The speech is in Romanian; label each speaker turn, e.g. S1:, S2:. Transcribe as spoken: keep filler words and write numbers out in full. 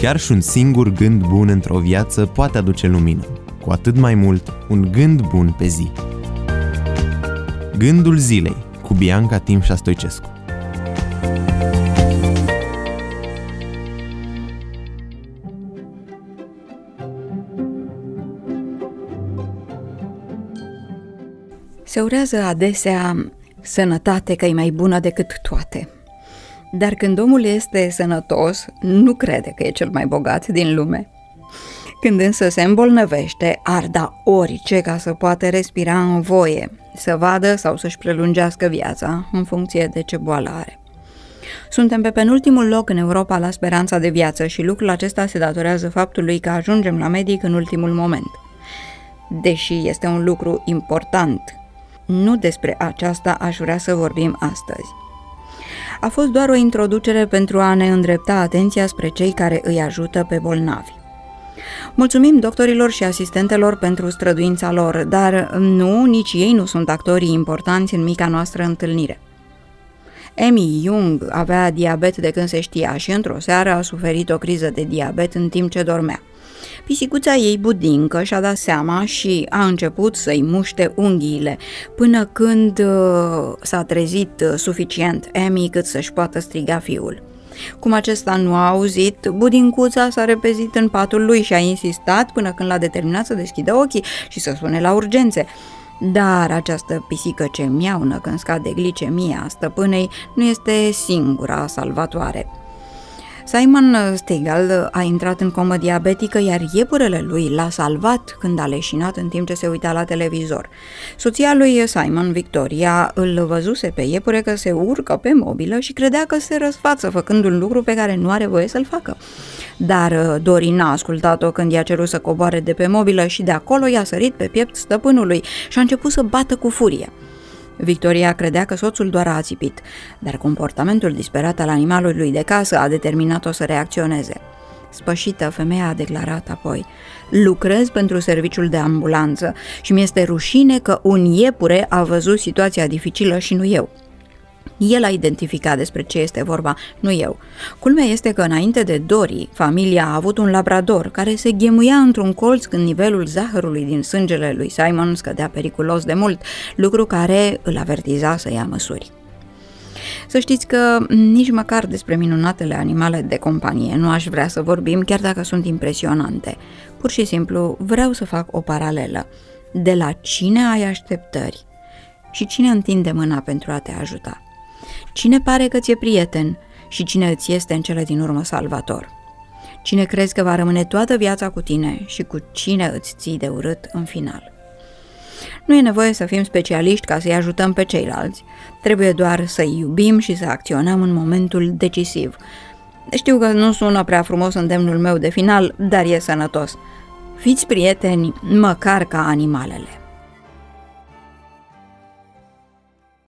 S1: Chiar și un singur gând bun într-o viață poate aduce lumină, cu atât mai mult un gând bun pe zi. Gândul zilei cu Bianca Timșa Stoicescu.
S2: Se urează adesea sănătate că e mai bună decât toate. Dar când omul este sănătos, nu crede că e cel mai bogat din lume. Când însă se îmbolnăvește, ar da orice ca să poată respira în voie, să vadă sau să-și prelungească viața în funcție de ce boală are. Suntem pe penultimul loc în Europa la speranța de viață și lucrul acesta se datorează faptului că ajungem la medic în ultimul moment. Deși este un lucru important, nu despre aceasta aș vrea să vorbim astăzi. A fost doar o introducere pentru a ne îndrepta atenția spre cei care îi ajută pe bolnavi. Mulțumim doctorilor și asistentelor pentru străduința lor, dar nu, nici ei nu sunt actorii importanți în mica noastră întâlnire. Amy Young avea diabet de când se știa și într-o seară a suferit o criză de diabet în timp ce dormea. Pisicuța ei budincă și-a dat seama și a început să-i muște unghiile, până când uh, s-a trezit uh, suficient Amy cât să-și poată striga fiul. Cum acesta nu a auzit, budincuța s-a repezit în patul lui și a insistat până când l-a determinat să deschidă ochii și să sune la urgențe. Dar această pisică ce miaună când scade glicemia stăpânei nu este singura salvatoare. Simon Stegall a intrat în comă diabetică, iar iepurele lui l-a salvat când a leșinat în timp ce se uita la televizor. Soția lui Simon, Victoria, îl văzuse pe iepure că se urcă pe mobilă și credea că se răsfață făcând un lucru pe care nu are voie să-l facă. Dar Dori n-a ascultat-o când i-a cerut să coboare de pe mobilă și de acolo i-a sărit pe piept stăpânului și a început să bată cu furie. Victoria credea că soțul doar a ațipit, dar comportamentul disperat al animalului de casă a determinat-o să reacționeze. Spășită, femeia a declarat apoi: "Lucrez pentru serviciul de ambulanță și mi-este rușine că un iepure a văzut situația dificilă și nu eu." El a identificat despre ce este vorba, nu eu. Culmea este că înainte de Dori, familia a avut un labrador care se ghemuia într-un colț când nivelul zahărului din sângele lui Simon scădea periculos de mult, lucru care îl avertiza să ia măsuri. Să știți că nici măcar despre minunatele animale de companie nu aș vrea să vorbim, chiar dacă sunt impresionante. Pur și simplu vreau să fac o paralelă. De la cine ai așteptări și cine întinde mâna pentru a te ajuta? Cine pare că ți-e prieten și cine îți este în cele din urmă salvator? Cine crezi că va rămâne toată viața cu tine și cu cine îți ții de urât în final? Nu e nevoie să fim specialiști ca să-i ajutăm pe ceilalți, trebuie doar să-i iubim și să acționăm în momentul decisiv. Știu că nu sună prea frumos îndemnul meu de final, dar e sănătos. Fiți prieteni măcar ca animalele.